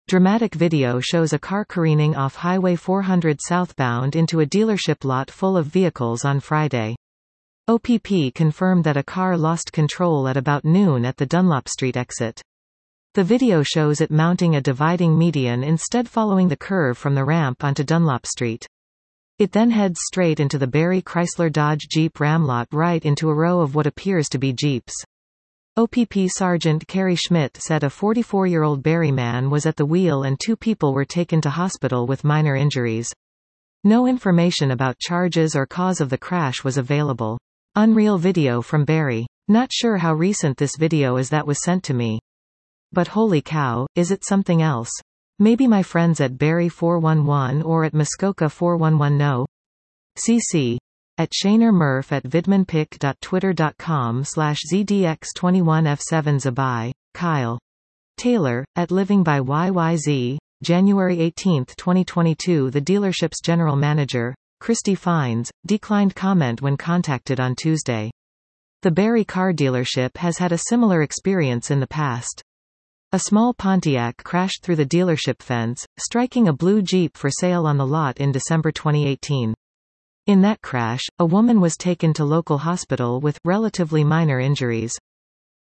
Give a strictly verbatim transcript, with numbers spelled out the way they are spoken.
Dramatic video shows a car careening off Highway four hundred southbound into a dealership lot full of vehicles on Friday. O P P confirmed that a car lost control at about noon at the Dunlop Street exit. The video shows it mounting a dividing median instead, following the curve from the ramp onto Dunlop Street. It then heads straight into the Barrie Chrysler Dodge Jeep Ram lot, right into a row of what appears to be Jeeps. O P P Sergeant Kerry Schmidt said a forty-four-year-old Barrie man was at the wheel and two people were taken to hospital with minor injuries. No information about charges or cause of the crash was available. Unreal video from Barrie. Not sure how recent this video is that was sent to me. But holy cow, is it something else? Maybe my friends at Barrie four one one or at Muskoka four one one know? C C. At Shaner Murph at vidmanpic dot twitter dot com slash Z D X twenty-one F seven Zabai, Kyle. Taylor, at Living by Y Y Z, January eighteenth twenty twenty-two. The dealership's general manager, Christy Fines, declined comment when contacted on Tuesday. The Barrie car dealership has had a similar experience in the past. A small Pontiac crashed through the dealership fence, striking a blue Jeep for sale on the lot in December twenty eighteen. In that crash, a woman was taken to local hospital with relatively minor injuries.